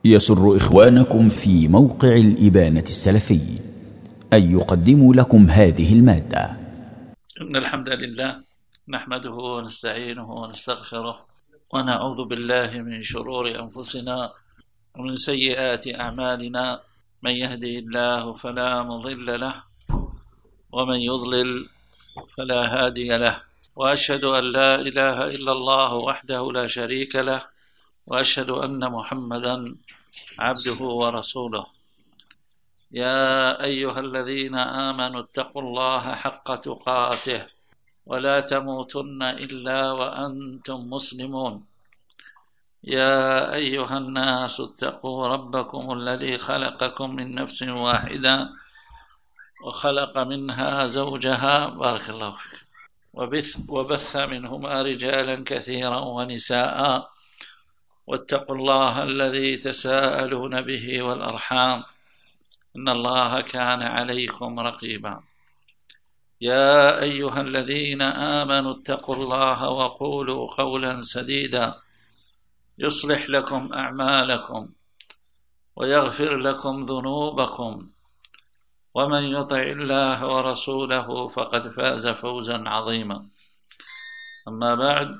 يسر إخوانكم في موقع الإبانة السلفي أن يقدموا لكم هذه المادة. إن الحمد لله نحمده ونستعينه ونستغفره ونعوذ بالله من شرور أنفسنا ومن سيئات أعمالنا. من يهده الله فلا مضل له ومن يضلل فلا هادي له، وأشهد أن لا إله إلا الله وحده لا شريك له، وأشهد أن محمدا عبده ورسوله. يا أيها الذين آمنوا اتقوا الله حق تقاته ولا تموتن إلا وأنتم مسلمون. يا أيها الناس اتقوا ربكم الذي خلقكم من نفس واحدة وخلق منها زوجها، بارك الله فيك، وبث منهما رجالا كثيرا ونساء، واتقوا الله الذي تساءلون به والأرحام إن الله كان عليكم رقيبا. يا أيها الذين آمنوا اتقوا الله وقولوا قولا سديدا يصلح لكم أعمالكم ويغفر لكم ذنوبكم، ومن يطع الله ورسوله فقد فاز فوزا عظيما. أما بعد،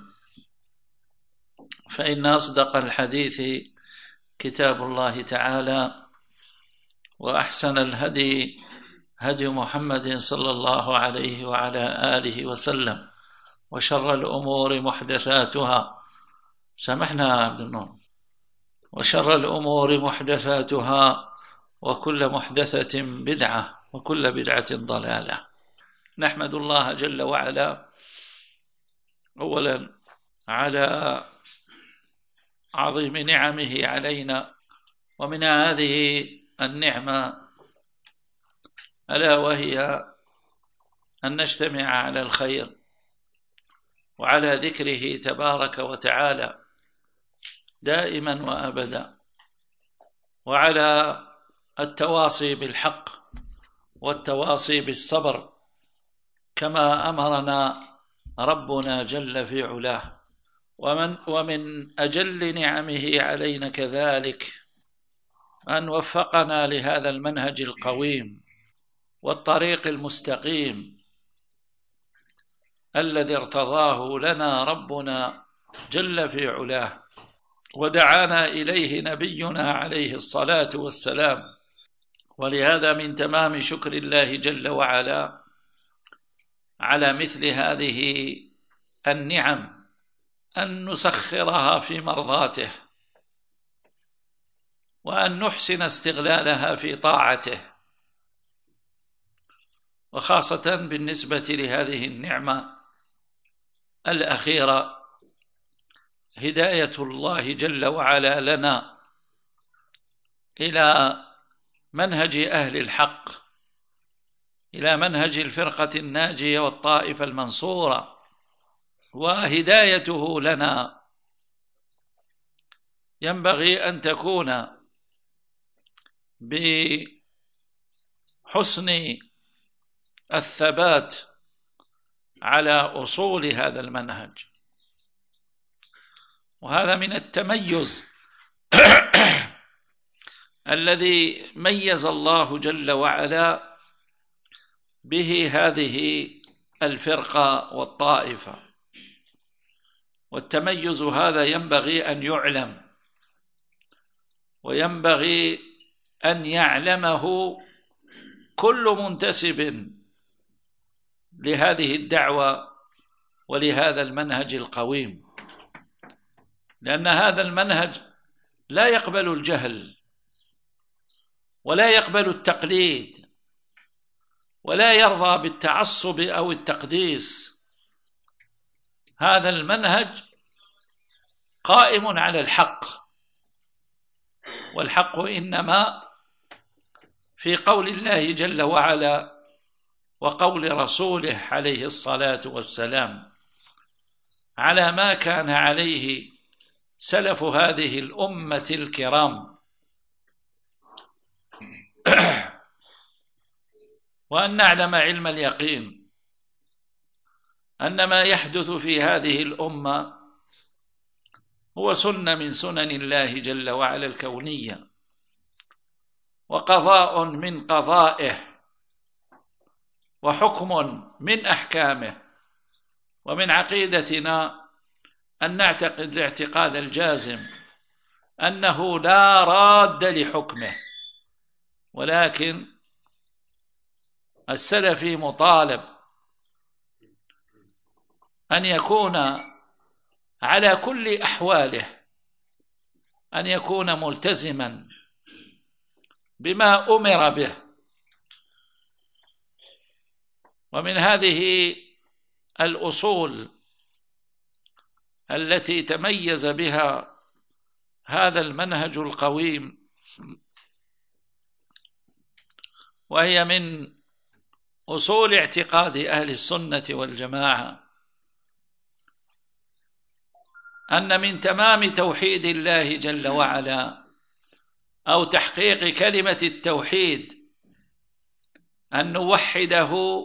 فإن أصدق الحديث كتاب الله تعالى، وأحسن الهدي هدي محمد صلى الله عليه وعلى آله وسلم، وشر الأمور محدثاتها، سامحنا عبد النور، وشر الأمور محدثاتها، وكل محدثة بدعة، وكل بدعة ضلالة. نحمد الله جل وعلا أولا على عظيم نعمه علينا، ومن هذه النعمة ألا وهي أن نجتمع على الخير وعلى ذكره تبارك وتعالى دائما وأبدا، وعلى التواصي بالحق والتواصي بالصبر كما أمرنا ربنا جل في علاه. ومن أجل نعمه علينا كذلك أن وفقنا لهذا المنهج القويم والطريق المستقيم الذي ارتضاه لنا ربنا جل في علاه، ودعانا إليه نبينا عليه الصلاة والسلام. ولهذا من تمام شكر الله جل وعلا على مثل هذه النعم أن نسخرها في مرضاته، وأن نحسن استغلالها في طاعته، وخاصة بالنسبة لهذه النعمة الأخيرة هداية الله جل وعلا لنا إلى منهج أهل الحق، إلى منهج الفرقة الناجية والطائفة المنصورة. وهدايته لنا ينبغي أن تكون بحسن الثبات على أصول هذا المنهج، وهذا من التميز الذي ميز الله جل وعلا به هذه الفرقة والطائفة. والتميز هذا ينبغي أن يعلم، وينبغي أن يعلمه كل منتسب لهذه الدعوة ولهذا المنهج القويم، لأن هذا المنهج لا يقبل الجهل، ولا يقبل التقليد، ولا يرضى بالتعصب أو التقديس. هذا المنهج قائم على الحق، والحق إنما في قول الله جل وعلا وقول رسوله عليه الصلاة والسلام، على ما كان عليه سلف هذه الأمة الكرام. وأن نعلم علم اليقين أن ما يحدث في هذه الأمة هو سنة من سنن الله جل وعلا الكونية، وقضاء من قضائه، وحكم من أحكامه. ومن عقيدتنا أن نعتقد الاعتقاد الجازم أنه لا راد لحكمه، ولكن السلفي مطالب أن يكون على كل أحواله أن يكون ملتزما بما أمر به. ومن هذه الأصول التي تميز بها هذا المنهج القويم، وهي من أصول اعتقاد أهل السنة والجماعة، أن من تمام توحيد الله جل وعلا أو تحقيق كلمة التوحيد أن نوحده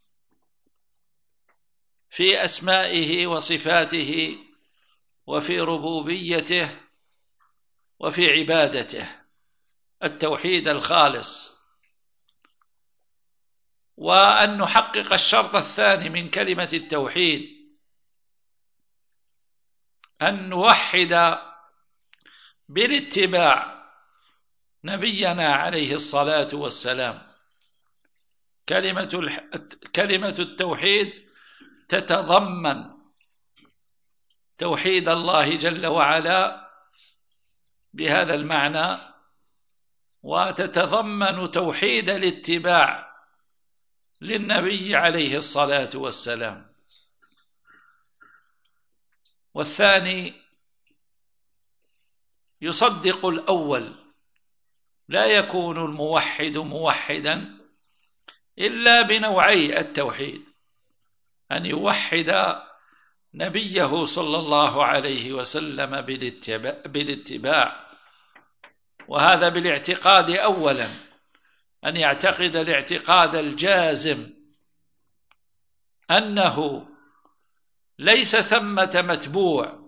في أسمائه وصفاته وفي ربوبيته وفي عبادته، التوحيد الخالص. وأن نحقق الشرط الثاني من كلمة التوحيد أن نوحد بالاتباع نبينا عليه الصلاة والسلام. كلمة التوحيد تتضمن توحيد الله جل وعلا بهذا المعنى، وتتضمن توحيد الاتباع للنبي عليه الصلاة والسلام. والثاني يصدق الأول، لا يكون الموحد موحدا إلا بنوعي التوحيد، أن يوحد نبيه صلى الله عليه وسلم بالاتباع، وهذا بالاعتقاد أولا، أن يعتقد الاعتقاد الجازم أنه ليس ثمة متبوع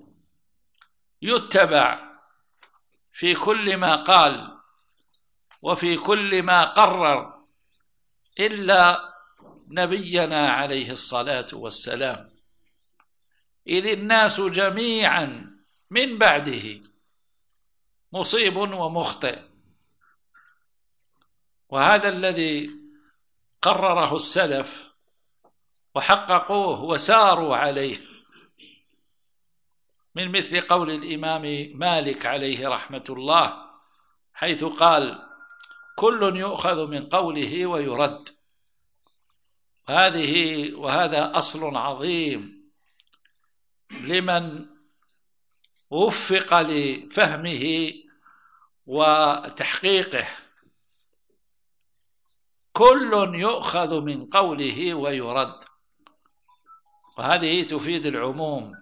يتبع في كل ما قال وفي كل ما قرر إلا نبينا عليه الصلاة والسلام، إذ الناس جميعا من بعده مصيب ومخطئ. وهذا الذي قرره السلف وحققوه وساروا عليه، من مثل قول الإمام مالك عليه رحمة الله حيث قال: كل يؤخذ من قوله ويرد. وهذا أصل عظيم لمن وفق لفهمه وتحقيقه. كل يؤخذ من قوله ويرد، وهذه تفيد العموم.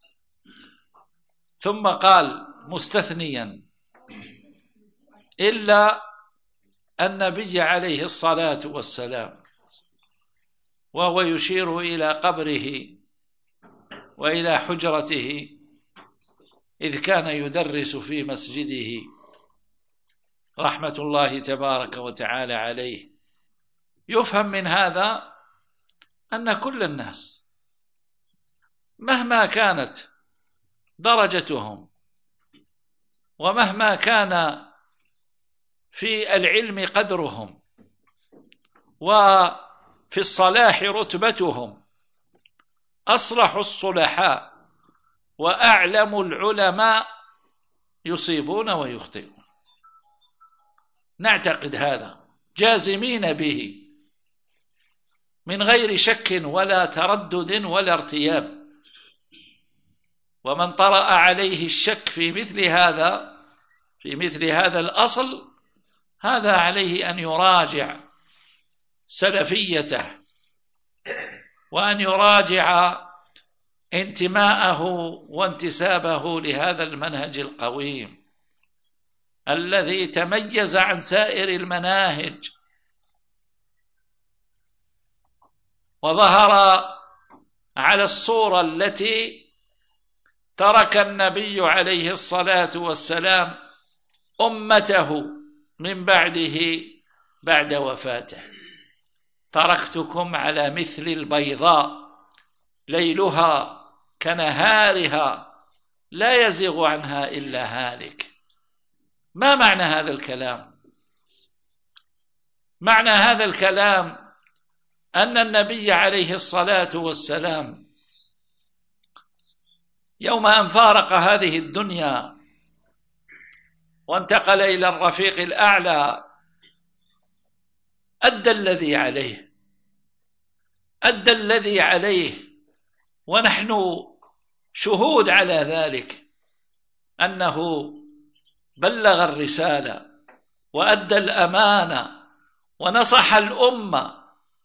ثم قال مستثنيا: إلا النبي عليه الصلاة والسلام، وهو يشير إلى قبره وإلى حجرته إذ كان يدرس في مسجده رحمة الله تبارك وتعالى عليه. يفهم من هذا أن كل الناس مهما كانت درجتهم ومهما كان في العلم قدرهم وفي الصلاح رتبتهم، أصلح الصلحاء وأعلم العلماء يصيبون ويخطئون. نعتقد هذا جازمين به من غير شك ولا تردد ولا ارتياب. ومن طرأ عليه الشك في مثل هذا الأصل، هذا عليه أن يراجع سلفيته، وأن يراجع انتماءه وانتسابه لهذا المنهج القويم الذي تميز عن سائر المناهج وظهر على الصورة التي ترك النبي عليه الصلاة والسلام أمته من بعده بعد وفاته: تركتكم على مثل البيضاء ليلها كنهارها لا يزيغ عنها إلا هالك. ما معنى هذا الكلام؟ معنى هذا الكلام أن النبي عليه الصلاة والسلام يوم أن فارق هذه الدنيا وانتقل إلى الرفيق الأعلى أدى الذي عليه، ونحن شهود على ذلك، أنه بلغ الرسالة وأدى الأمانة ونصح الأمة.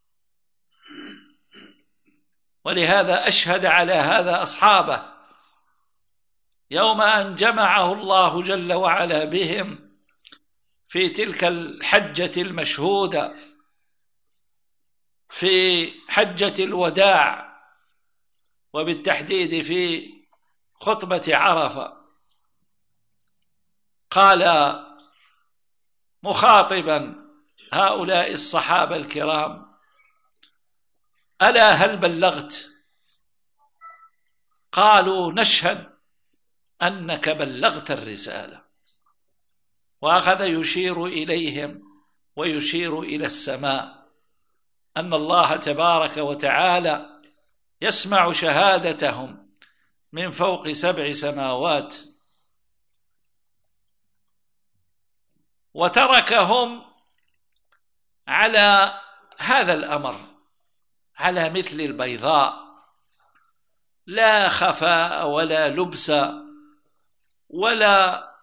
ولهذا أشهد على هذا أصحابه يوم أن جمعه الله جل وعلا بهم في تلك الحجة المشهودة، في حجة الوداع، وبالتحديد في خطبة عرفة. قال مخاطبا هؤلاء الصحابة الكرام: ألا هل بلغت؟ قالوا: نشهد أنك بلغت الرسالة. وأخذ يشير إليهم ويشير إلى السماء، أن الله تبارك وتعالى يسمع شهادتهم من فوق 7 سماوات. وتركهم على هذا الأمر، على مثل البيضاء، لا خفاء ولا لبس ولا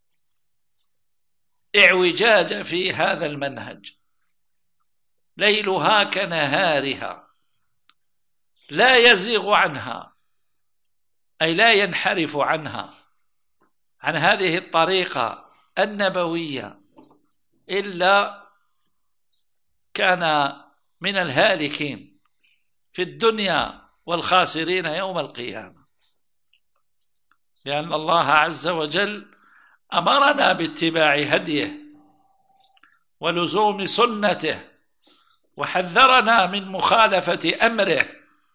اعوجاج في هذا المنهج. ليلها كنهارها لا يزيغ عنها، أي لا ينحرف عنها، عن هذه الطريقة النبوية، إلا كان من الهالكين في الدنيا والخاسرين يوم القيامة. لأن الله عز وجل أمرنا باتباع هديه ولزوم سنته، وحذرنا من مخالفة أمره،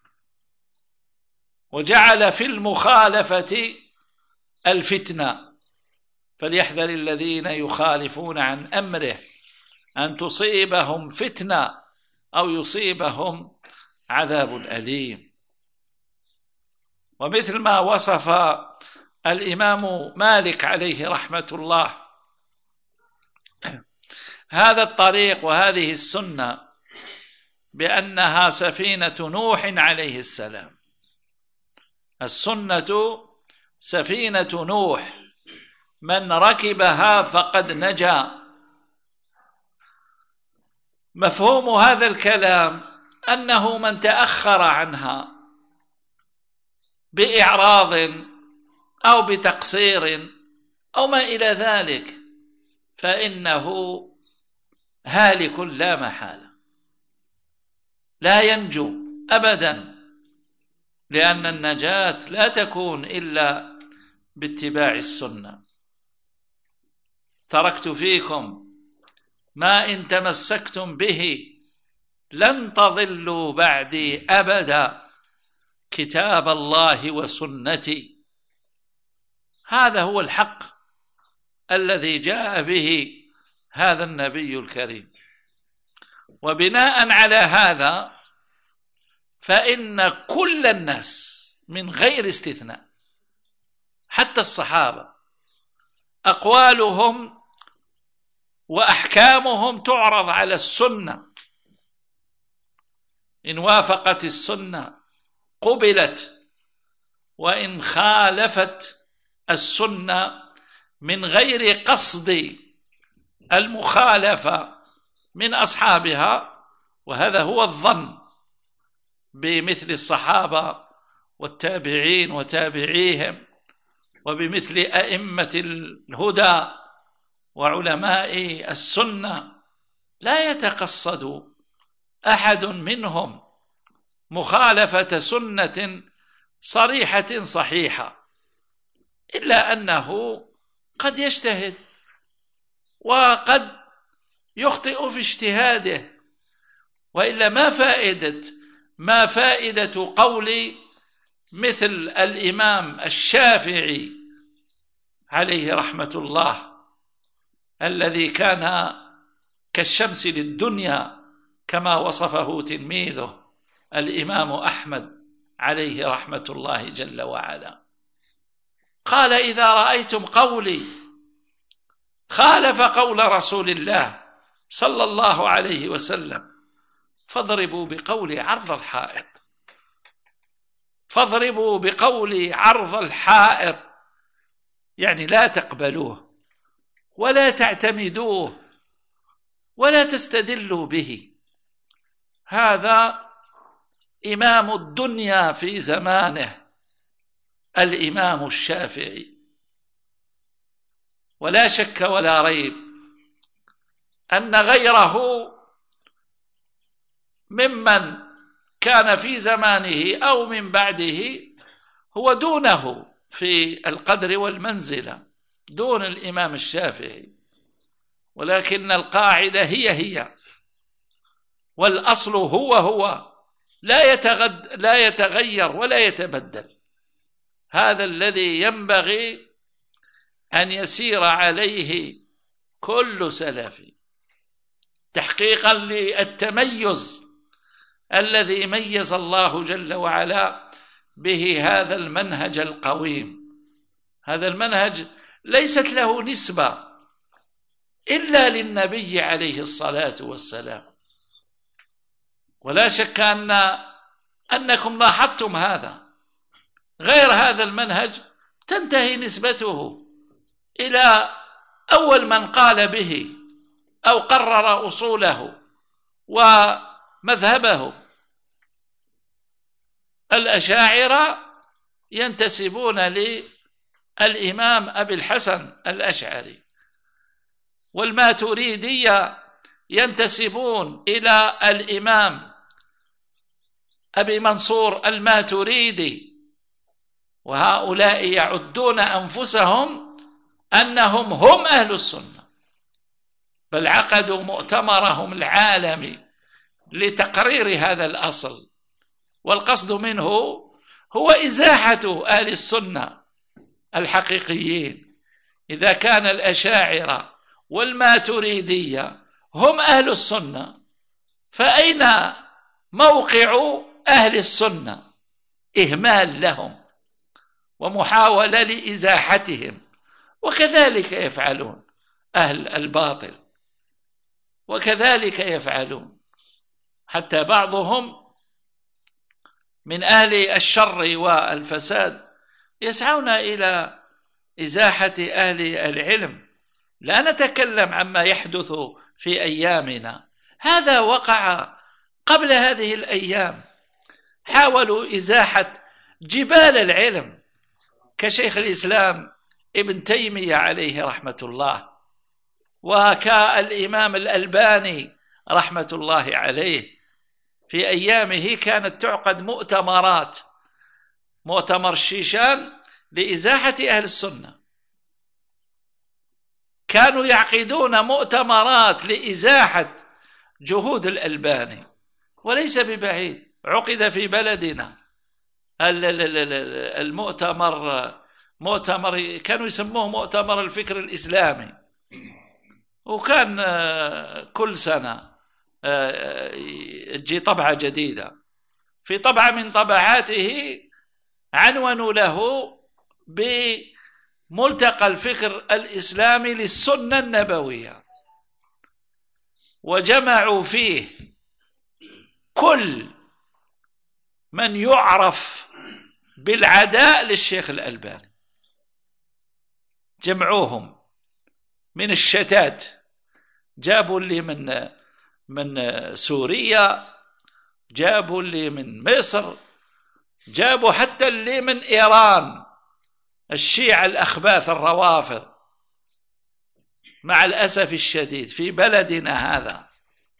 وجعل في المخالفة الفتنة. فليحذر الذين يخالفون عن أمره أن تصيبهم فتنة أو يصيبهم عذاب أليم. ومثل ما وصف الإمام مالك عليه رحمة الله هذا الطريق وهذه السنة بأنها سفينة نوح عليه السلام. السنة سفينة نوح، من ركبها فقد نجا. مفهوم هذا الكلام أنه من تأخر عنها بإعراض أو بتقصير أو ما إلى ذلك فإنه هالك لا محالة، لا ينجو أبدا، لأن النجاة لا تكون إلا باتباع السنة. تركت فيكم ما إن تمسكتم به لن تضلوا بعدي أبدا، كتاب الله وسنتي. هذا هو الحق الذي جاء به هذا النبي الكريم. وبناء على هذا فإن كل الناس من غير استثناء، حتى الصحابة، أقوالهم وأحكامهم تعرض على السنة. إن وافقت السنة قبلت، وإن خالفت السنة من غير قصد المخالفة من أصحابها، وهذا هو الظن بمثل الصحابة والتابعين وتابعيهم، وبمثل أئمة الهدى وعلماء السنة، لا يتقصد أحد منهم مخالفة سنة صريحة صحيحة، إلا أنه قد يجتهد وقد يخطئ في اجتهاده، وإلا ما فائدة قول مثل الإمام الشافعي عليه رحمة الله، الذي كان كالشمس للدنيا كما وصفه تلميذه الإمام أحمد عليه رحمة الله جل وعلا. قال: إذا رأيتم قولي خالف قول رسول الله صلى الله عليه وسلم فاضربوا بقولي عرض الحائط. فاضربوا بقولي عرض الحائط، يعني لا تقبلوه ولا تعتمدوه ولا تستدلوا به. هذا إمام الدنيا في زمانه الإمام الشافعي. ولا شك ولا ريب أن غيره ممن كان في زمانه أو من بعده هو دونه في القدر والمنزلة، دون الإمام الشافعي، ولكن القاعدة هي والأصل هو لا يتغير ولا يتبدل. هذا الذي ينبغي أن يسير عليه كل سلفي، تحقيقا للتميز الذي ميز الله جل وعلا به هذا المنهج القويم. هذا المنهج ليست له نسبة إلا للنبي عليه الصلاة والسلام. ولا شك أنكم لاحظتم هذا. غير هذا المنهج تنتهي نسبته إلى أول من قال به أو قرر أصوله ومذهبه. الأشاعرة ينتسبون للإمام أبي الحسن الأشعري، والماتريدية ينتسبون إلى الإمام أبي منصور الماتريدي، وهؤلاء يعدون أنفسهم أنهم هم أهل السنة، بل عقدوا مؤتمرهم العالمي لتقرير هذا الأصل، والقصد منه هو إزاحة أهل السنة الحقيقيين. إذا كان الأشاعرة والماتريدية هم أهل السنة، فأين موقع أهل السنة؟ إهمال لهم ومحاولة لإزاحتهم. وكذلك يفعلون أهل الباطل، وكذلك يفعلون حتى بعضهم من أهل الشر والفساد يسعون إلى إزاحة أهل العلم. لا نتكلم عما يحدث في أيامنا، هذا وقع قبل هذه الأيام. حاولوا إزاحة جبال العلم كشيخ الإسلام ابن تيمية عليه رحمة الله، وكالإمام الألباني رحمة الله عليه. في أيامه كانت تعقد مؤتمرات، مؤتمر الشيشان لإزاحة أهل السنة، كانوا يعقدون مؤتمرات لإزاحة جهود الألباني. وليس ببعيد عقد في بلدنا مؤتمر كانوا يسموه مؤتمر الفكر الإسلامي، وكان كل سنة تجي طبعة جديدة. في طبعة من طبعاته عنونوا له بملتقى الفكر الإسلامي للسنة النبوية، وجمعوا فيه كل من يعرف بالعداء للشيخ الألباني، جمعوهم من الشتات. جابوا اللي من سوريا، جابوا اللي من مصر، جابوا حتى اللي من إيران، الشيعة الأخباث الروافض. مع الأسف الشديد في بلدنا هذا،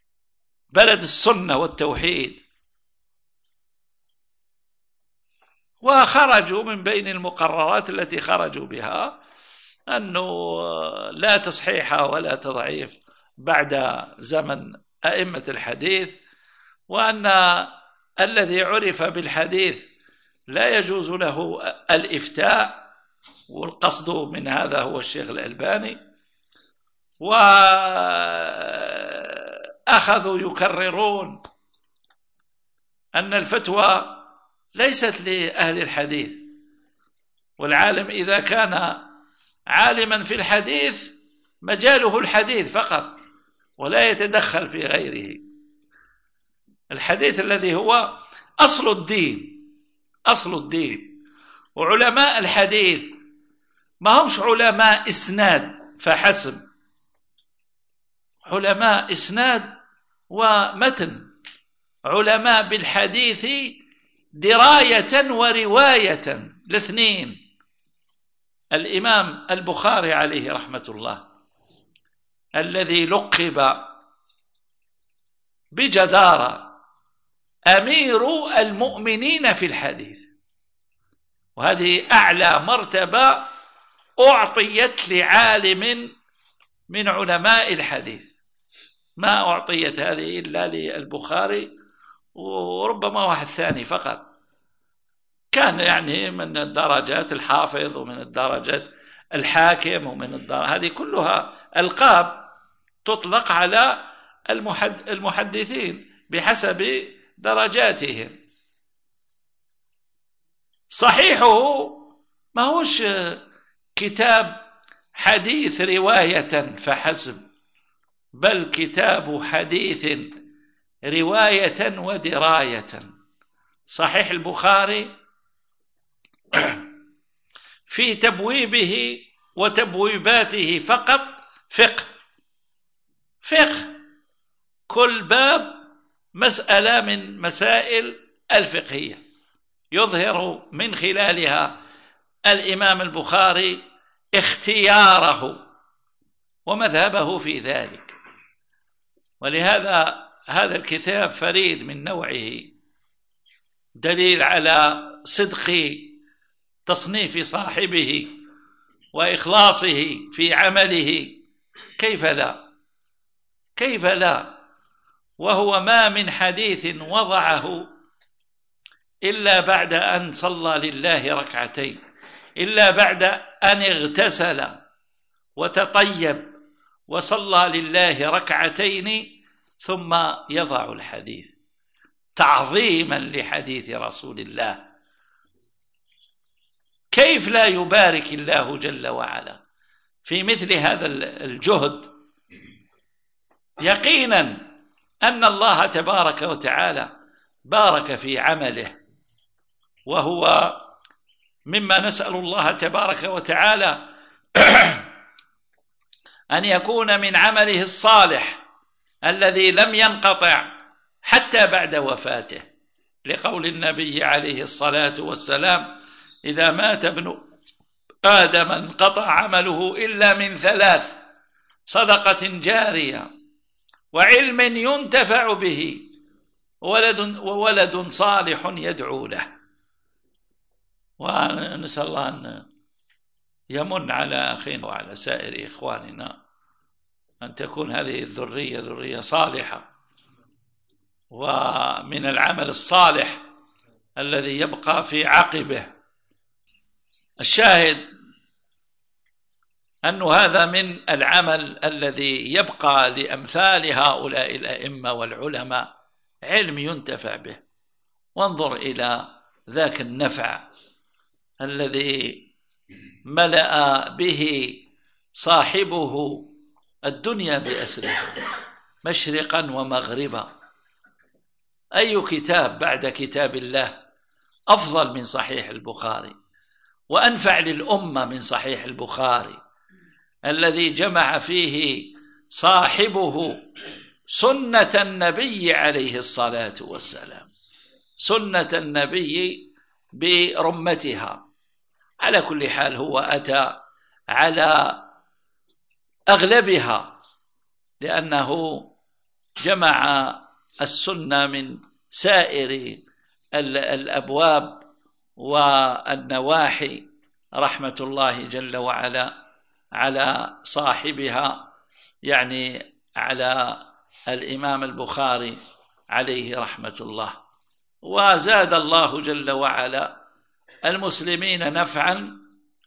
بلد السنة والتوحيد، وخرجوا من بين المقررات التي خرجوا بها أنه لا تصحيح ولا تضعيف بعد زمن أئمة الحديث، وأن الذي عرف بالحديث لا يجوز له الإفتاء، والقصد من هذا هو الشيخ الألباني. وأخذوا يكررون أن الفتوى ليست لأهل الحديث، والعالم إذا كان عالما في الحديث مجاله الحديث فقط ولا يتدخل في غيره. الحديث الذي هو أصل الدين، أصل الدين. وعلماء الحديث ما همش علماء إسناد فحسب، علماء إسناد ومتن، علماء بالحديث دراية ورواية الاثنين. الإمام البخاري عليه رحمة الله الذي لقب بجدارة أمير المؤمنين في الحديث، وهذه أعلى مرتبة أعطيت لعالم من علماء الحديث، ما أعطيت هذه إلا للبخاري وربما واحد ثاني فقط، كان يعني من الدرجات الحافظ ومن الدرجات الحاكم ومن هذه كلها ألقاب تطلق على المحدثين بحسب درجاتهم. صحيحه ما هوش كتاب حديث رواية فحسب، بل كتاب حديث رواية ودراية. صحيح البخاري في تبويبه وتبويباته فقط فقه، كل باب مسألة من مسائل الفقهية يظهر من خلالها الإمام البخاري اختياره ومذهبه في ذلك. ولهذا هذا الكتاب فريد من نوعه، دليل على صدق تصنيف صاحبه وإخلاصه في عمله. كيف لا، كيف لا، وهو ما من حديث وضعه إلا بعد أن صلى لله ركعتين، إلا بعد أن اغتسل وتطيب وصلى لله ركعتين ثم يضع الحديث تعظيما لحديث رسول الله. كيف لا يبارك الله جل وعلا في مثل هذا الجهد؟ يقينا أن الله تبارك وتعالى بارك في عمله، وهو مما نسأل الله تبارك وتعالى أن يكون من عمله الصالح الذي لم ينقطع حتى بعد وفاته، لقول النبي عليه الصلاة والسلام: إذا مات ابن آدم انقطع عمله إلا من ثلاث: صدقة جارية، وعلم ينتفع به، وولد صالح يدعو له. ونسأل الله أن يمن على أخينا وعلى سائر إخواننا أن تكون هذه الذرية ذرية صالحة، ومن العمل الصالح الذي يبقى في عقبه. الشاهد أن هذا من العمل الذي يبقى لأمثال هؤلاء الأئمة والعلماء، علم ينتفع به. وانظر إلى ذاك النفع الذي ملأ به صاحبه الدنيا بأسرها مشرقا ومغربا. أي كتاب بعد كتاب الله أفضل من صحيح البخاري وأنفع للأمة من صحيح البخاري الذي جمع فيه صاحبه سنة النبي عليه الصلاة والسلام، سنة النبي برمتها. على كل حال هو أتى على أغلبها، لأنه جمع السنة من سائر الأبواب والنواحي رحمة الله جل وعلا على صاحبها، يعني على الإمام البخاري عليه رحمة الله. وزاد الله جل وعلا المسلمين نفعا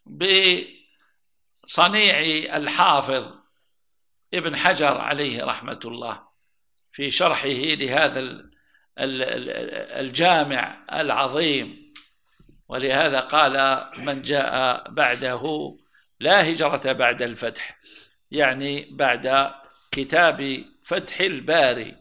بصنيع الحافظ ابن حجر عليه رحمة الله في شرحه لهذا الجامع العظيم. ولهذا قال من جاء بعده لا هجرة بعد الفتح، يعني بعد كتاب فتح الباري،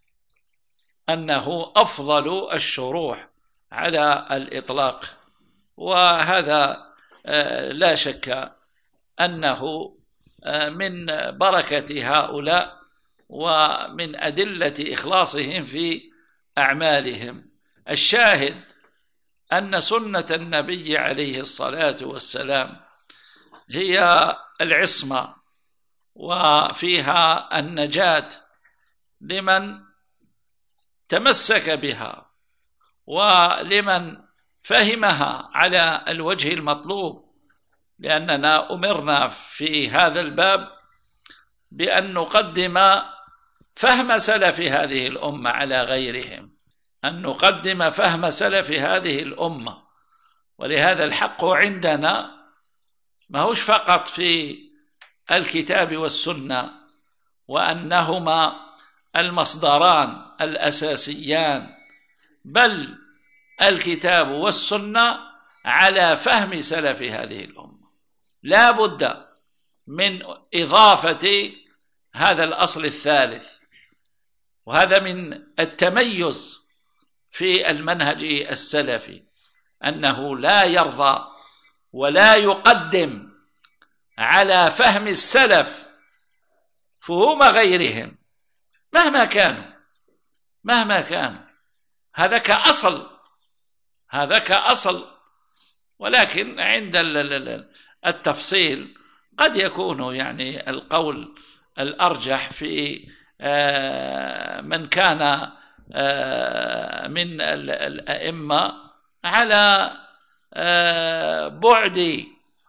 أنه أفضل الشروح على الإطلاق. وهذا لا شك أنه من بركة هؤلاء ومن أدلة إخلاصهم في أعمالهم. الشاهد أن سنة النبي عليه الصلاة والسلام هي العصمة، وفيها النجاة لمن تمسك بها ولمن فهمها على الوجه المطلوب. لأننا أمرنا في هذا الباب بأن نقدم فهم سلف هذه الأمة على غيرهم، أن نقدم فهم سلف هذه الأمة. ولهذا الحق عندنا ما هوش فقط في الكتاب والسنة وأنهما المصدران الأساسيان، بل الكتاب والسنة على فهم سلف هذه الأمة. لا بد من إضافة هذا الأصل الثالث، وهذا من التميز في المنهج السلفي، أنه لا يرضى ولا يقدم على فهم السلف فهم غيرهم مهما كانوا. هذا كأصل. ولكن عند التفصيل قد يكون يعني القول الأرجح في من كان من الأئمة على بعد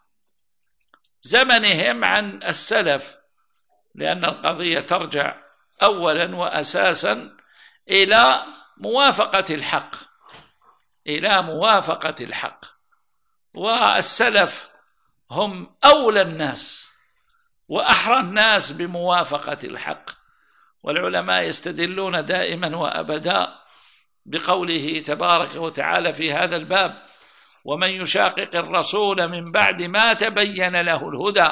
زمنهم عن السلف، لأن القضية ترجع أولا وأساسا إلى موافقة الحق، والسلف هم أولى الناس وأحرى الناس بموافقة الحق. والعلماء يستدلون دائما وأبدا بقوله تبارك وتعالى في هذا الباب: ومن يشاقق الرسول من بعد ما تبين له الهدى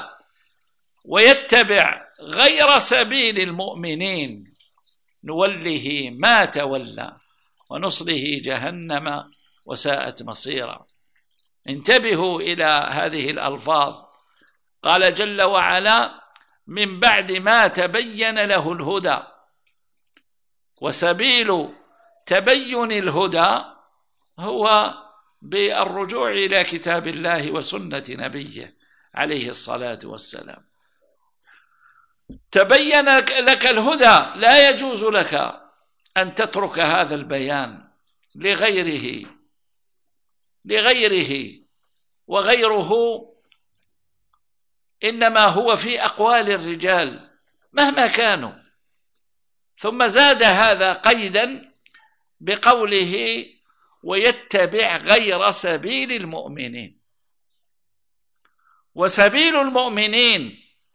ويتبع غير سبيل المؤمنين نوله ما تولى ونصله جهنم وساءت مصيرا. انتبهوا إلى هذه الألفاظ. قال جل وعلا: من بعد ما تبين له الهدى. وسبيل تبين الهدى هو بالرجوع إلى كتاب الله وسنة نبيه عليه الصلاة والسلام. تبين لك الهدى، لا يجوز لك أن تترك هذا البيان لغيره، وغيره إنما هو في أقوال الرجال مهما كانوا. ثم زاد هذا قيدا بقوله: ويتبع غير سبيل المؤمنين. وسبيل المؤمنين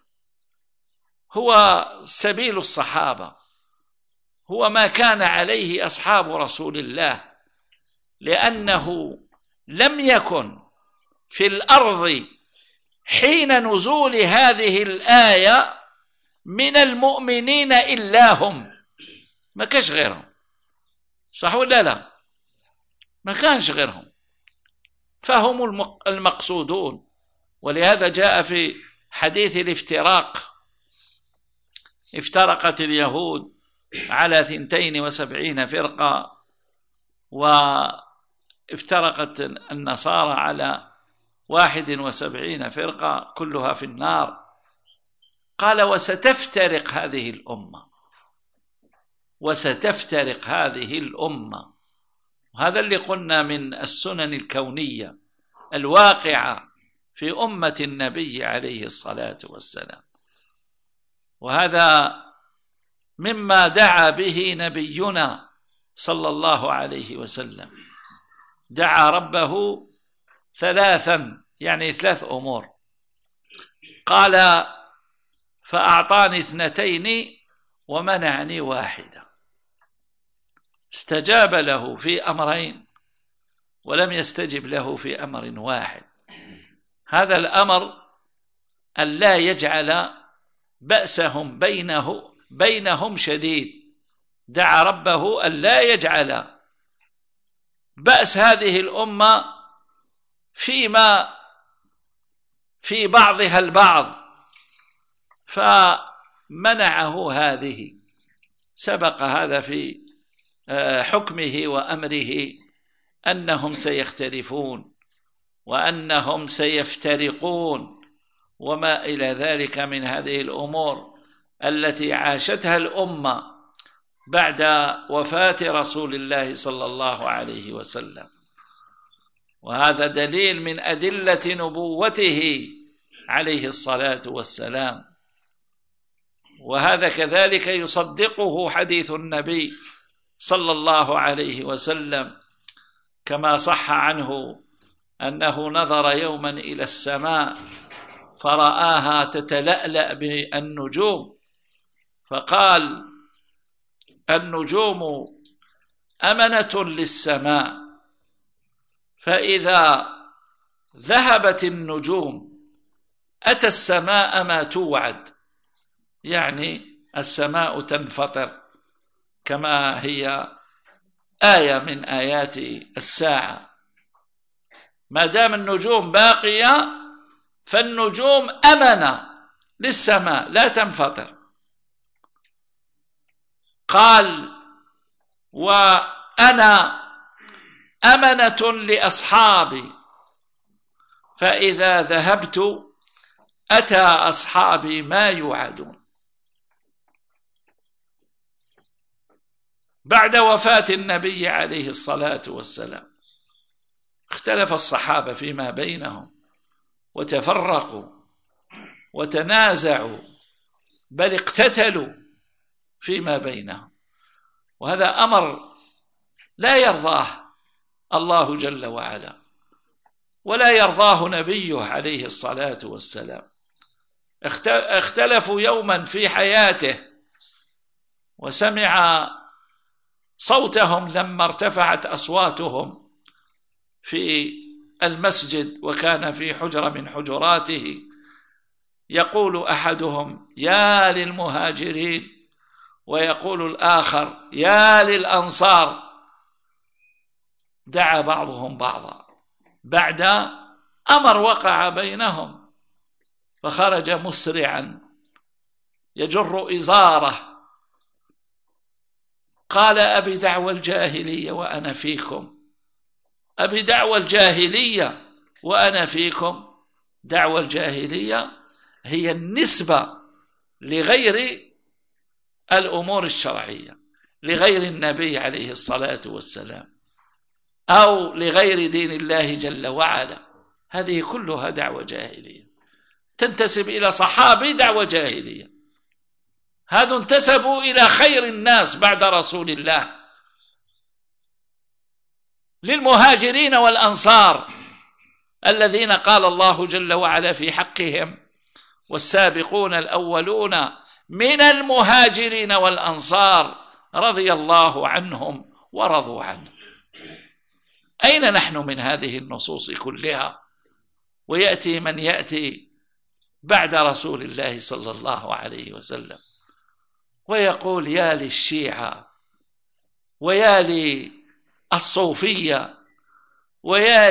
هو سبيل الصحابة، هو ما كان عليه أصحاب رسول الله، لأنه لم يكن في الأرض حين نزول هذه الآية من المؤمنين إلا هم، ما كانش غيرهم. صح ولا لا؟ ما كانش غيرهم، فهم المقصودون. ولهذا جاء في حديث الافتراق: افترقت اليهود على 72 فرقة، وافترقت النصارى على 71 فرقة، كلها في النار. قال: وستفترق هذه الأمة وهذا اللي قلنا من السنن الكونية الواقعة في أمة النبي عليه الصلاة والسلام. وهذا مما دعا به نبينا صلى الله عليه وسلم، دعا ربه ثلاثا، يعني 3 أمور. قال: فأعطاني 2 ومنعني 1. استجاب له في أمرين ولم يستجب له في أمر واحد. هذا الأمر أن لا يجعل بأسهم بينهم شديد. دعا ربه أن لا يجعل بأس هذه الأمة في بعضها البعض، فمنعه هذه. سبق هذا في حكمه وأمره أنهم سيختلفون وأنهم سيفترقون وما إلى ذلك من هذه الأمور التي عاشتها الأمة بعد وفاة رسول الله صلى الله عليه وسلم. وهذا دليل من أدلة نبوته عليه الصلاة والسلام. وهذا كذلك يصدقه حديث النبي صلى الله عليه وسلم، كما صح عنه أنه نظر يوما إلى السماء فرآها تتلألأ بالنجوم، فقال: النجوم أمنة للسماء، فإذا ذهبت النجوم أتى السماء ما توعد، يعني السماء تنفطر كما هي آية من آيات الساعة. ما دام النجوم باقية فالنجوم أمنة للسماء لا تنفطر. قال: وأنا أمنة لأصحابي، فإذا ذهبت أتى أصحابي ما يوعدون. بعد وفاة النبي عليه الصلاة والسلام اختلف الصحابة فيما بينهم وتفرقوا وتنازعوا، بل اقتتلوا فيما بينهم. وهذا أمر لا يرضاه الله جل وعلا ولا يرضاه نبيه عليه الصلاة والسلام. اختلفوا يوما في حياته وسمع صوتهم لما ارتفعت أصواتهم في المسجد، وكان في حجرة من حجراته، يقول أحدهم: يا للمهاجرين، ويقول الآخر: يا للأنصار. دعا بعضهم بعضا بعد أمر وقع بينهم، فخرج مسرعا يجر إزاره، قال: أبي دعوى الجاهلية وأنا فيكم، أبي دعوى الجاهلية وأنا فيكم. دعوى الجاهلية هي النسبة لغير الأمور الشرعية، لغير النبي عليه الصلاة والسلام، أو لغير دين الله جل وعلا. هذه كلها دعوة جاهلية. تنتسب إلى صحابي دعوة جاهلية، هذا انتسبوا إلى خير الناس بعد رسول الله، للمهاجرين والأنصار الذين قال الله جل وعلا في حقهم: والسابقون الأولون من المهاجرين والأنصار رضي الله عنهم ورضوا عنه. أين نحن من هذه النصوص كلها؟ ويأتي من يأتي بعد رسول الله صلى الله عليه وسلم ويقول: يا للشيعة، ويا للصوفية، ويا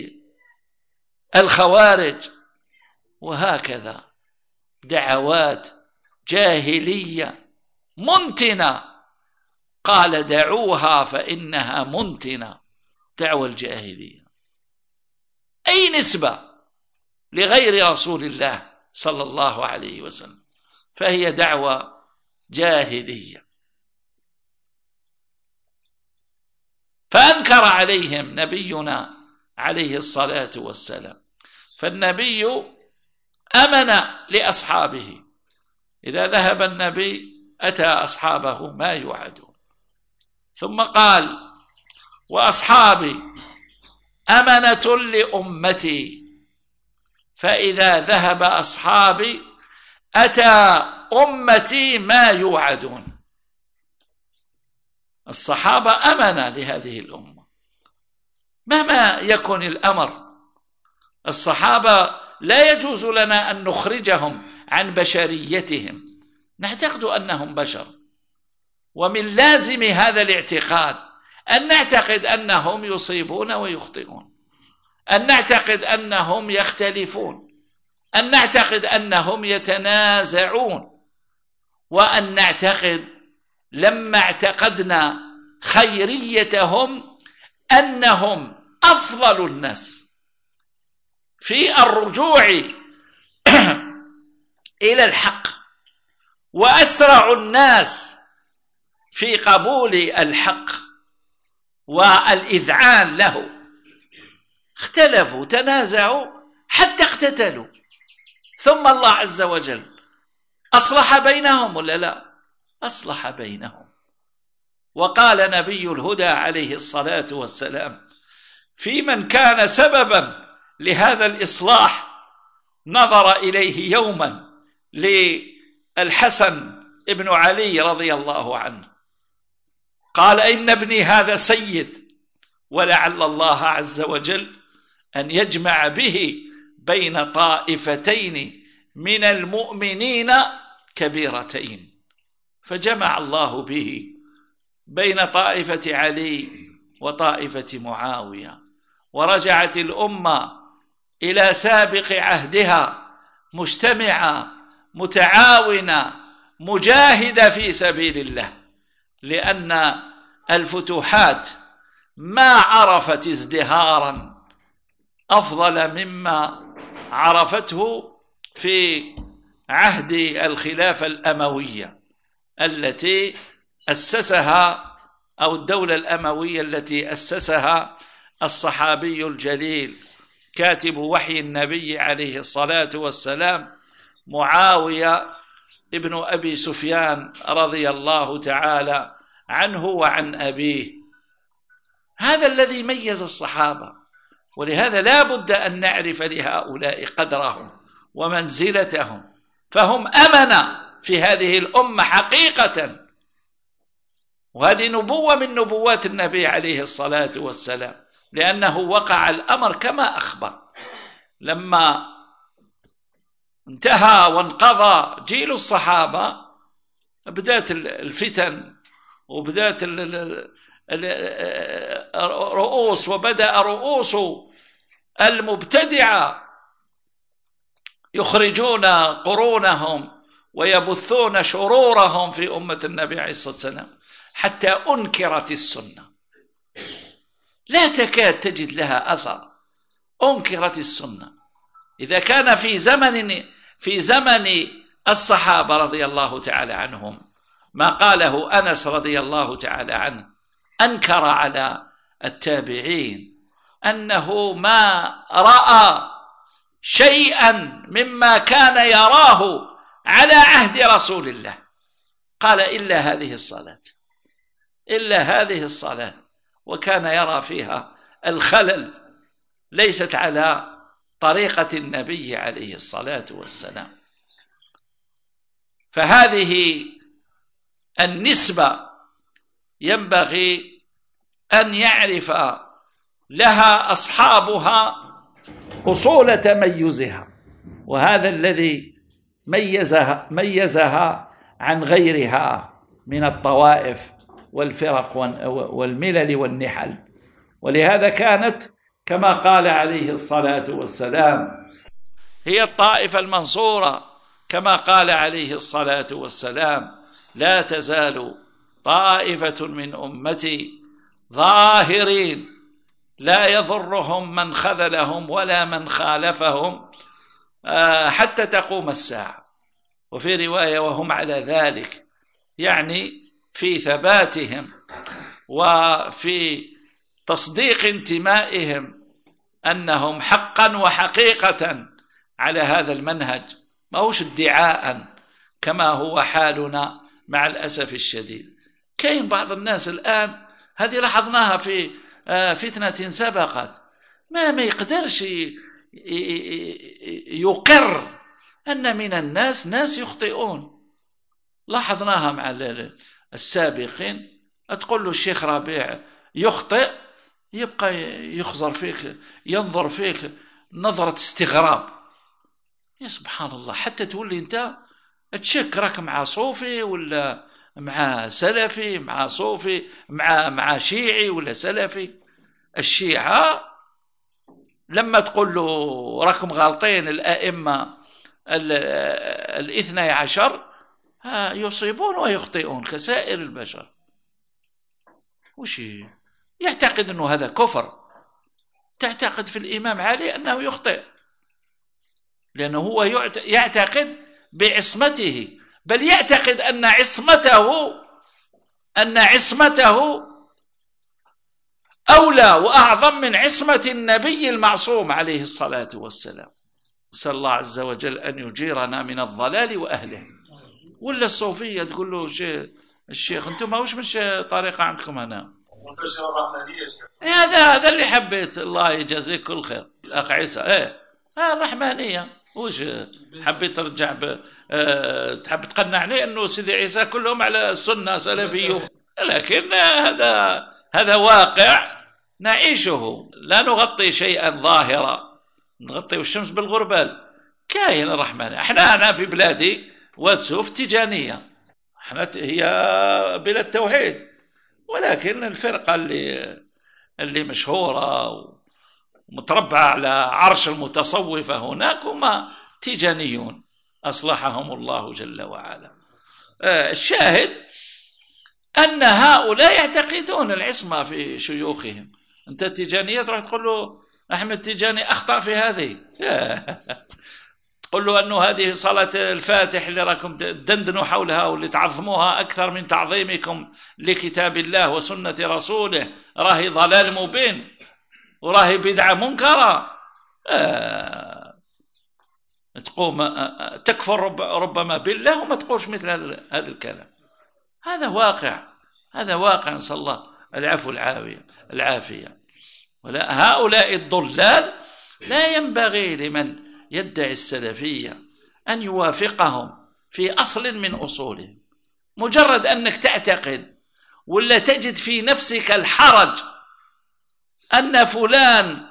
للخوارج، وهكذا دعوات جاهلية منتنة. قال: دعوها فإنها منتنة. دعوة الجاهلية أي نسبة لغير رسول الله صلى الله عليه وسلم، فهي دعوة جاهلية. فأنكر عليهم نبينا عليه الصلاة والسلام. فالنبي أمن لأصحابه، إذا ذهب النبي أتى أصحابه ما يوعدون. ثم قال: وأصحابي أمنة لأمتي، فإذا ذهب أصحابي أتى أمتي ما يوعدون. الصحابة أمنة لهذه الأمة مهما يكن الأمر. الصحابة لا يجوز لنا أن نخرجهم عن بشريتهم، نعتقد أنهم بشر، ومن لازم هذا الاعتقاد أن نعتقد أنهم يصيبون ويخطئون، أن نعتقد أنهم يختلفون، أن نعتقد أنهم يتنازعون، وأن نعتقد لما اعتقدنا خيريتهم أنهم أفضل الناس في الرجوع إلى الحق، وأسرع الناس في قبول الحق والإذعان له. اختلفوا، تنازعوا، حتى اقتتلوا، ثم الله عز وجل أصلح بينهم ولا لا؟ أصلح بينهم. وقال نبي الهدى عليه الصلاة والسلام في من كان سببا لهذا الإصلاح، نظر إليه يوما للحسن ابن علي رضي الله عنه، قال: إن ابني هذا سيد، ولعل الله عز وجل أن يجمع به بين طائفتين من المؤمنين كبيرتين. فجمع الله به بين طائفة علي وطائفة معاوية، ورجعت الأمة إلى سابق عهدها مجتمعة متعاونة مجاهدة في سبيل الله، لأن الفتوحات ما عرفت ازدهارا أفضل مما عرفته في عهد الخلافة الأموية التي أسسها، أو الدولة الأموية التي أسسها الصحابي الجليل كاتب وحي النبي عليه الصلاة والسلام معاوية ابن أبي سفيان رضي الله تعالى عنه وعن أبيه. هذا الذي ميز الصحابة، ولهذا لا بد أن نعرف لهؤلاء قدرهم ومنزلتهم، فهم أمنة في هذه الأمة حقيقة، وهذه نبوة من نبوات النبي عليه الصلاة والسلام، لأنه وقع الأمر كما أخبر. لما انتهى وانقضى جيل الصحابة بدأت الفتن، وبدأت الرؤوس، وبدأ رؤوس المبتدعة يخرجون قرونهم ويبثون شرورهم في أمة النبي عليه الصلاة والسلام، حتى أنكرت السنة، لا تكاد تجد لها أثر. أنكرت السنة. إذا كان في زمن الصحابة رضي الله تعالى عنهم ما قاله أنس رضي الله تعالى عنه، أنكر على التابعين أنه ما رأى شيئا مما كان يراه على عهد رسول الله، قال: إلا هذه الصلاة، إلا هذه الصلاة، وكان يرى فيها الخلل، ليست على طريقة النبي عليه الصلاة والسلام. فهذه النسبة ينبغي أن يعرف لها أصحابها أصول تميزها، وهذا الذي ميزها عن غيرها من الطوائف والفرق والملل والنحل. ولهذا كانت كما قال عليه الصلاة والسلام هي الطائفة المنصورة، كما قال عليه الصلاة والسلام: لا تزال طائفة من أمتي ظاهرين لا يضرهم من خذلهم ولا من خالفهم حتى تقوم الساعة. وفي رواية: وهم على ذلك، يعني في ثباتهم وفي تصديق انتمائهم أنهم حقا وحقيقة على هذا المنهج، ما هوش ادعاء كما هو حالنا مع الأسف الشديد. كاين بعض الناس الآن، هذه لاحظناها في فتنة سبقت، ما يقدرش يقر أن من الناس ناس يخطئون. لاحظناها مع السابقين، تقول له الشيخ ربيع يخطئ، يبقى يخزر فيك، ينظر فيك نظرة استغراب. يا سبحان الله، حتى تولي انت تشك راك مع صوفي ولا مع سلفي، مع صوفي مع شيعي ولا سلفي. الشيعة لما تقول له راكم غالطين الأئمة 12 يصيبون ويخطئون كسائر البشر. وش يعتقد أنه هذا كفر؟ تعتقد في الإمام علي أنه يخطئ، لأنه هو يعتقد بعصمته، بل يعتقد أن عصمته أولى وأعظم من عصمة النبي المعصوم عليه الصلاة والسلام. نسأل الله عز وجل أن يجيرنا من الضلال وأهله. ولا الصوفية تقول له الشيخ أنتم ما وش مش طريقة عندكم هنا؟ هذا اللي حبيت، الله يجازيك كل خير الأخ عيسى. الرحمانية وش حبيت ترجع تحب تقنعني أنه سيدي عيسى كلهم على السنة سلفيون، لكن هذا واقع نعيشه، لا نغطي شيئا ظاهرا، نغطي الشمس بالغربال. كاين الرحمانية. احنا في بلادي واتسوف تيجانية، احنا هي بلاد توحيد، ولكن الفرقة اللي مشهورة ومتربعة على عرش المتصوفة هناك هم تيجانيون أصلحهم الله جل وعلا. الشاهد أن هؤلاء يعتقدون العصمة في شيوخهم. أنت تيجانية تروح تقول له أحمد تيجاني أخطأ في هذه، تقول له أنه هذه صلاة الفاتح اللي راكم تدندنوا حولها واللي تعظموها أكثر من تعظيمكم لكتاب الله وسنة رسوله راهي ضلال مبين وراهي بدعة منكرة. تقوم تكفر ربما بالله وما تقولش مثل هذا الكلام. هذا واقع، نسأل الله العفو العافية. ولا هؤلاء الضلال لا ينبغي لمن يدعي السلفية أن يوافقهم في أصل من أصولهم. مجرد أنك تعتقد ولا تجد في نفسك الحرج أن فلان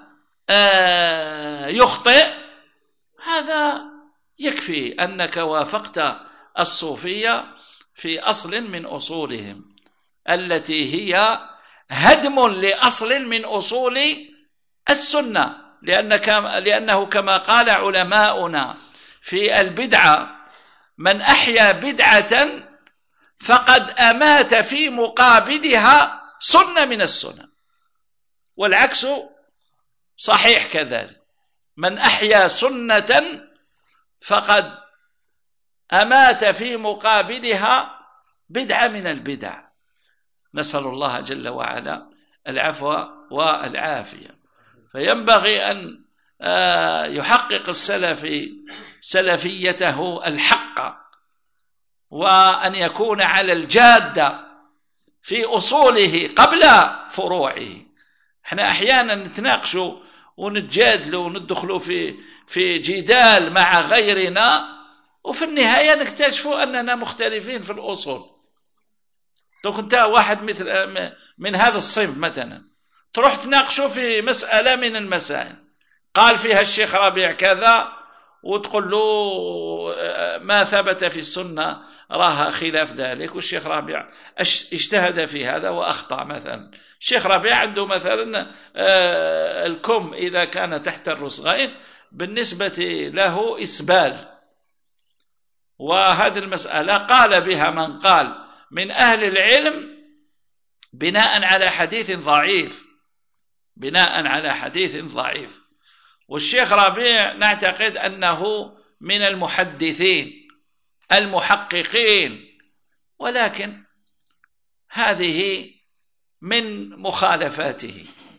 يخطئ، هذا يكفي أنك وافقت الصوفية في أصل من أصولهم التي هي هدم لأصل من أصول السنة، لأنه كما قال علماؤنا في البدعة: من أحيا بدعة فقد أمات في مقابلها سنة من السنن، والعكس صحيح كذلك. من أحيا سنة فقد أمات في مقابلها بدعة من البدع. نسأل الله جل وعلا العفو والعافية. فينبغي أن يحقق السلفي سلفيته الحق، وأن يكون على الجادة في أصوله قبل فروعه. احنا أحيانا نتناقشوا ونتجادلوا وندخلوا في جدال مع غيرنا، وفي النهاية نكتشفوا أننا مختلفين في الأصول. كنت واحد من هذا الصنف مثلا، تروح تناقشوا في مسألة من المسائل قال فيها الشيخ ربيع كذا، وتقول له ما ثبت في السنة راها خلاف ذلك، والشيخ ربيع اجتهد في هذا وأخطأ. مثلا الشيخ ربيع عنده مثلا الكم إذا كان تحت الرسغين بالنسبة له إسبال، وهذه المسألة قال بها من قال من أهل العلم بناء على حديث ضعيف. والشيخ ربيع نعتقد أنه من المحدثين المحققين، ولكن هذه من مخالفاته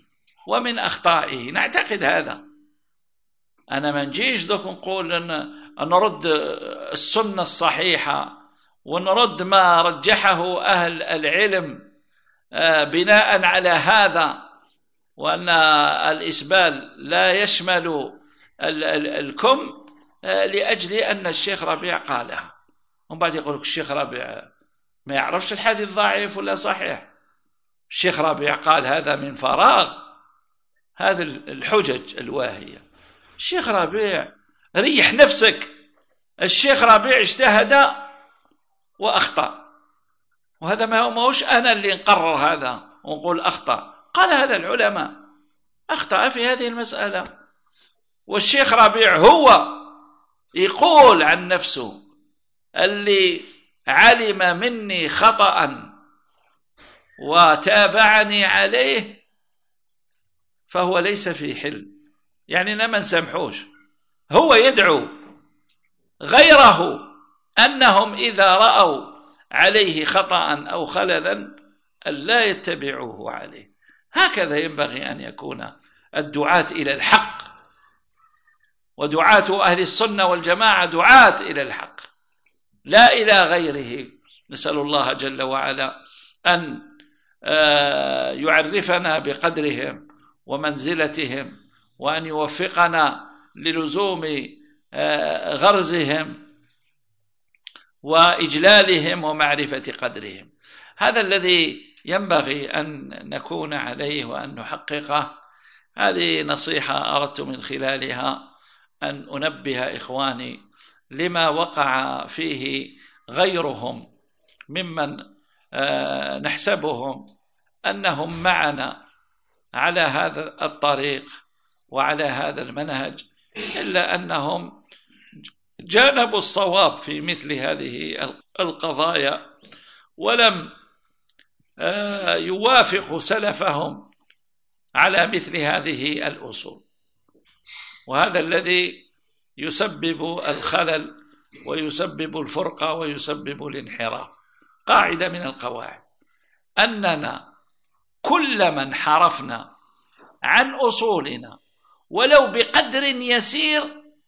ومن أخطائه، نعتقد هذا. أنا ما نجيش دوك نقول أن نرد السنة الصحيحة ونرد ما رجحه أهل العلم بناء على هذا، وأن الإسبال لا يشمل الكم لأجل أن الشيخ ربيع قالها. ومن بعد يقول لك الشيخ ربيع ما يعرفش الحديث ضعيف ولا صحيح. الشيخ ربيع قال هذا من فراغ، هذه الحجج الواهية. الشيخ ربيع ريح نفسك، الشيخ ربيع اجتهد وأخطأ، وهذا ما هوش أنا اللي نقرر هذا ونقول أخطأ، قال هذا العلماء أخطأ في هذه المسألة. والشيخ ربيع هو يقول عن نفسه اللي علم مني خطأ وتابعني عليه فهو ليس في حل، يعني ما نسامحوش. هو يدعو غيره أنهم إذا رأوا عليه خطأ أو خللا ألا يتبعوه عليه. هكذا ينبغي أن يكون الدعاة إلى الحق، ودعاة أهل السنة والجماعة دعاة إلى الحق لا إلى غيره. نسأل الله جل وعلا أن يعرفنا بقدرهم ومنزلتهم، وأن يوفقنا للزوم غرزهم وإجلالهم ومعرفة قدرهم. هذا الذي ينبغي أن نكون عليه وأن نحققه. هذه نصيحة أردت من خلالها أن أنبه إخواني لما وقع فيه غيرهم ممن نحسبهم أنهم معنا على هذا الطريق وعلى هذا المنهج، إلا أنهم جانبوا الصواب في مثل هذه القضايا ولم يوافقوا سلفهم على مثل هذه الأصول. وهذا الذي يسبب الخلل ويسبب الفرقة ويسبب الانحراف. قاعدة من القواعد أننا كل من حرفنا عن أصولنا ولو بقدر يسير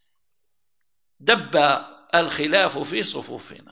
دب الخلاف في صفوفنا،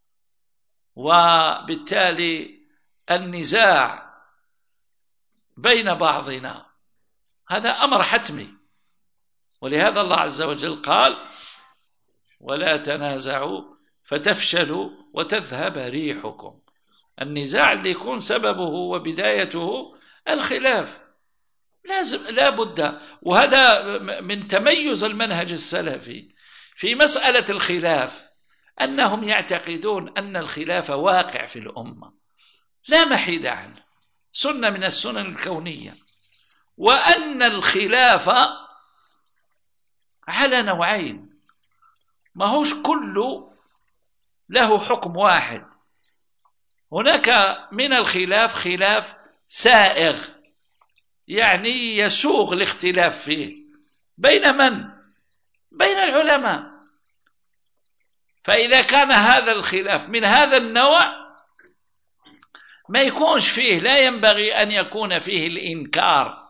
وبالتالي النزاع بين بعضنا هذا أمر حتمي. ولهذا الله عز وجل قال ولا تنازعوا فتفشلوا وتذهب ريحكم. النزاع اللي يكون سببه وبدايته الخلاف لازم لا بد. وهذا من تميز المنهج السلفي في مسألة الخلاف، أنهم يعتقدون أن الخلاف واقع في الأمة لا محيد عنه، سنة من السنن الكونية، وأن الخلاف على نوعين، ما هوش كله له حكم واحد. هناك من الخلاف خلاف سائغ، يعني يسوغ الاختلاف فيه بين من؟ بين العلماء. فإذا كان هذا الخلاف من هذا النوع ما يكونش فيه، لا ينبغي أن يكون فيه الإنكار،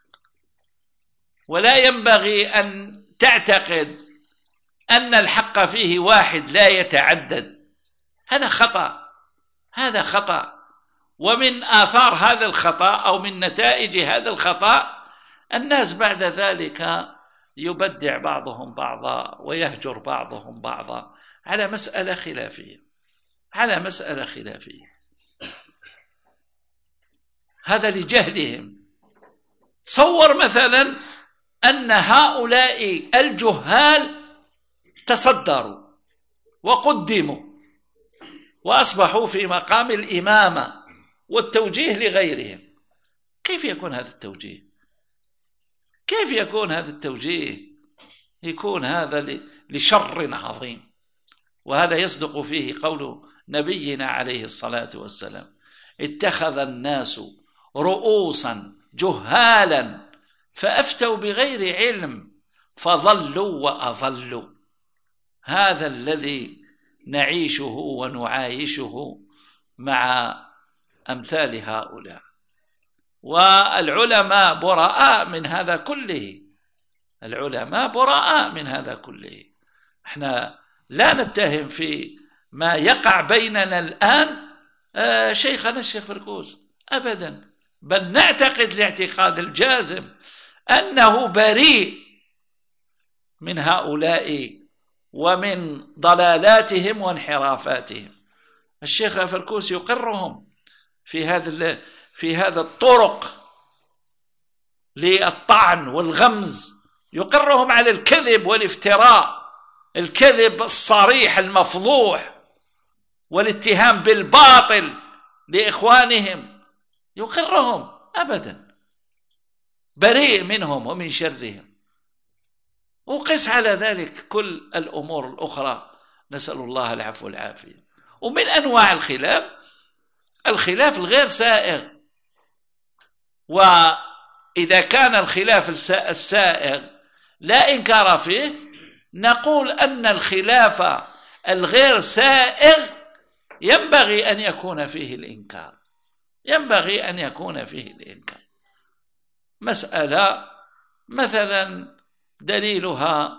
ولا ينبغي أن تعتقد أن الحق فيه واحد لا يتعدد. هذا خطأ، هذا خطأ. ومن آثار هذا الخطأ أو من نتائج هذا الخطأ الناس بعد ذلك يبدع بعضهم بعضا ويهجر بعضهم بعضا على مسألة خلافية، على مسألة خلافية. هذا لجهلهم. تصور مثلا أن هؤلاء الجهال تصدروا وقدموا وأصبحوا في مقام الإمامة والتوجيه لغيرهم. كيف يكون هذا التوجيه؟ كيف يكون هذا التوجيه؟ يكون هذا لشر عظيم. وهذا يصدق فيه قول نبينا عليه الصلاة والسلام اتخذ الناس رؤوسا جهالا فأفتوا بغير علم فضلوا وأضلوا. هذا الذي نعيشه ونعايشه مع أمثال هؤلاء. والعلماء براء من هذا كله، العلماء براء من هذا كله. احنا لا نتهم في ما يقع بيننا الآن شيخنا الشيخ فركوس أبدا، بل نعتقد الاعتقاد الجازم أنه بريء من هؤلاء ومن ضلالاتهم وانحرافاتهم. الشيخ فركوس يقرهم في هذا الطرق للطعن والغمز، يقرهم على الكذب والافتراء، الكذب الصريح المفضوح والاتهام بالباطل لإخوانهم، يقرهم أبدا، بريء منهم ومن شرهم. وقس على ذلك كل الأمور الأخرى، نسأل الله العفو والعافية. ومن أنواع الخلاف الغير سائغ، وإذا كان الخلاف السائغ لا إنكار فيه، نقول أن الخلاف الغير سائغ ينبغي أن يكون فيه الإنكار، ينبغي أن يكون فيه الإنكار. مسألة مثلا دليلها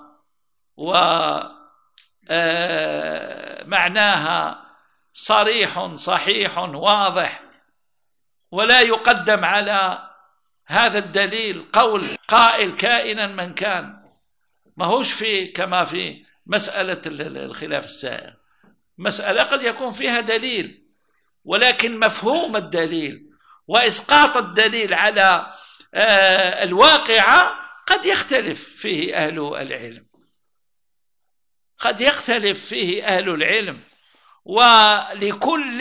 ومعناها صريح صحيح واضح، ولا يقدم على هذا الدليل قول قائل كائنا من كان، ما هوش في كما في مسألة الخلاف السائغ. مسألة قد يكون فيها دليل، ولكن مفهوم الدليل وإسقاط الدليل على الواقعة قد يختلف فيه أهل العلم، قد يختلف فيه أهل العلم، ولكل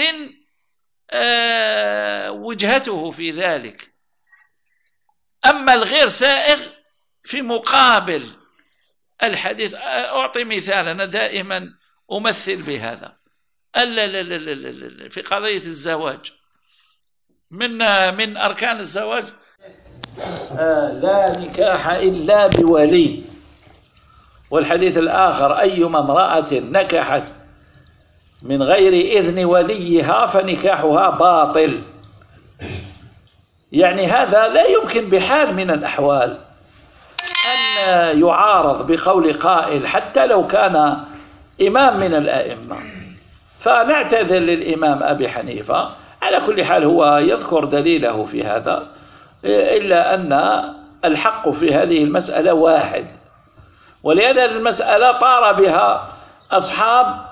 وجهته في ذلك. أما الغير سائغ في مقابل الحديث، أعطي مثال، أنا دائما أمثل بهذا في قضية الزواج. من أركان الزواج لا نكاح إلا بولي، والحديث الآخر أيما امرأة نكحت من غير إذن وليها فنكاحها باطل. يعني هذا لا يمكن بحال من الأحوال أن يعارض بقول قائل حتى لو كان إمام من الأئمة. فنعتذر للإمام أبي حنيفة، على كل حال هو يذكر دليله في هذا، إلا أن الحق في هذه المسألة واحد، ولهذا المسألة طار بها أصحاب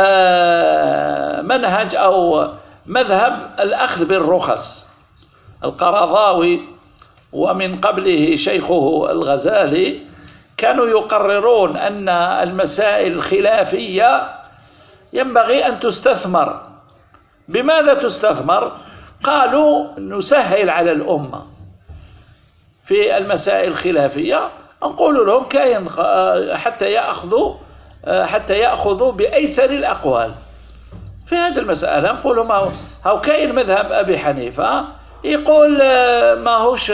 منهج أو مذهب الأخذ بالرخص، القرضاوي ومن قبله شيخه الغزالي، كانوا يقررون أن المسائل الخلافية ينبغي أن تستثمر. بماذا تستثمر؟ قالوا نسهل على الأمة في المسائل الخلافية، نقول لهم كاين حتى يأخذوا بأيسر الأقوال في هذه المسألة. نقول لهم هاو كاين مذهب أبي حنيفة يقول ما هوش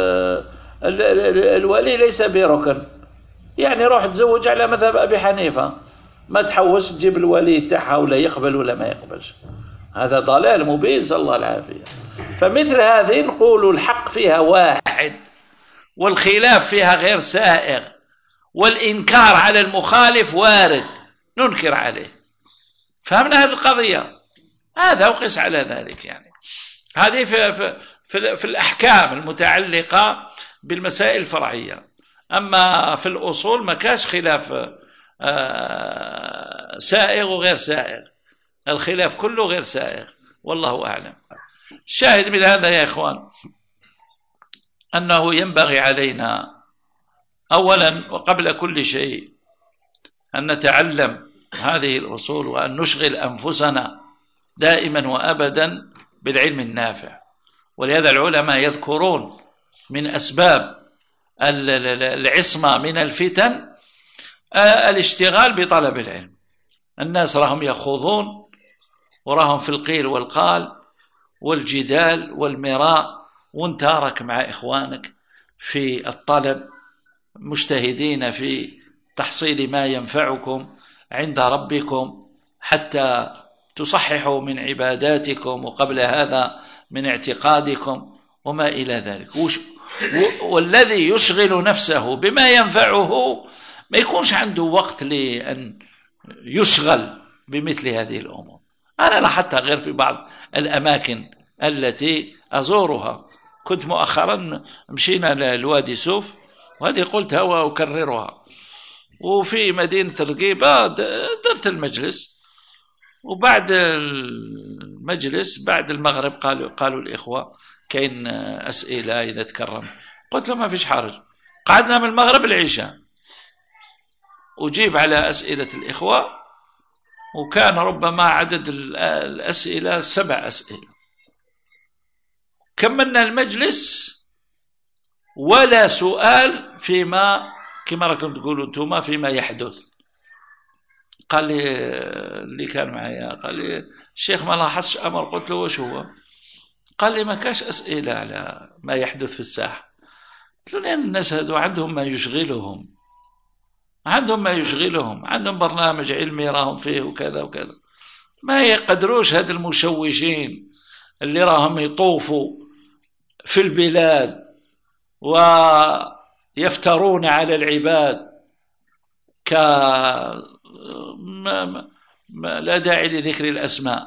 الولي ليس بركن، يعني روح تزوج على مذهب أبي حنيفة، ما تحوش تجيب الولي تاعها ولا يقبل ولا ما يقبلش. هذا ضلال مبين، صلى الله العافية. فمثل هذه نقول الحق فيها واحد، والخلاف فيها غير سائغ، والإنكار على المخالف وارد، ننكر عليه. فهمنا هذه القضية؟ هذا وقس على ذلك. يعني هذه في الأحكام المتعلقة بالمسائل الفرعية. أما في الأصول ما كاش خلاف سائغ وغير سائغ، الخلاف كله غير سائغ، والله أعلم. الشاهد من هذا يا إخوان أنه ينبغي علينا أولا وقبل كل شيء أن نتعلم هذه الأصول، وأن نشغل أنفسنا دائما وأبدا بالعلم النافع. ولهذا العلماء يذكرون من أسباب العصمة من الفتن الاشتغال بطلب العلم. الناس راهم يخوضون وراهم في القيل والقال والجدال والمراء، وانت راك مع إخوانك في الطلب مجتهدين في تحصيل ما ينفعكم عند ربكم حتى تصححوا من عباداتكم، وقبل هذا من اعتقادكم، وما إلى ذلك. والذي يشغل نفسه بما ينفعه ما يكونش عنده وقت لأن يشغل بمثل هذه الأمور. أنا لاحظت غير في بعض الأماكن التي أزورها. كنت مؤخرا مشينا لوادي سوف، وهذه قلتها وأكررها، وفي مدينة رقيبة درت المجلس، وبعد المجلس بعد المغرب قالوا الإخوة كاين أسئلة إذا تكرم. قلت له ما فيش حرج. قعدنا من المغرب العشاء أجيب على أسئلة الإخوة، وكان ربما عدد الأسئلة 7 أسئلة. كملنا المجلس ولا سؤال فيما كما راكم تقولوا انتم فيما يحدث. قال لي اللي كان معايا، قال لي الشيخ ما لاحظش أمر. قلت له وش هو؟ قال لي ما كاش أسئلة على ما يحدث في الساحة. قلت له لأن الناس هذو عندهم ما يشغلهم، عندهم برنامج علمي راهم فيه وكذا وكذا، ما يقدروش هاد المشوشين اللي راهم يطوفوا في البلاد ويفترون على العباد لا داعي لذكر الأسماء،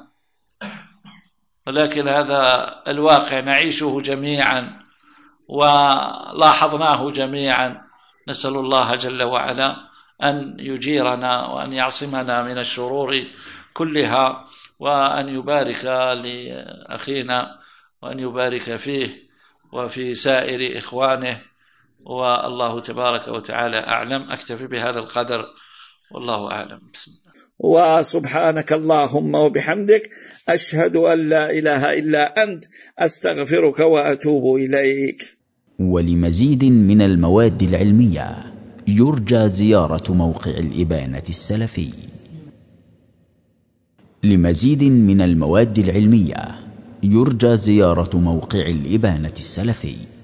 ولكن هذا الواقع نعيشه جميعا ولاحظناه جميعا. نسأل الله جل وعلا أن يجيرنا وأن يعصمنا من الشرور كلها، وأن يبارك لأخينا وأن يبارك فيه وفي سائر إخوانه، والله تبارك وتعالى أعلم. أكتفي بهذا القدر والله أعلم. بسم الله. وسبحانك اللهم وبحمدك، أشهد أن لا إله إلا أنت، أستغفرك وأتوب إليك. ولمزيد من المواد العلمية يرجى زيارة موقع الإبانة السلفي. لمزيد من المواد العلمية يرجى زيارة موقع الإبانة السلفي.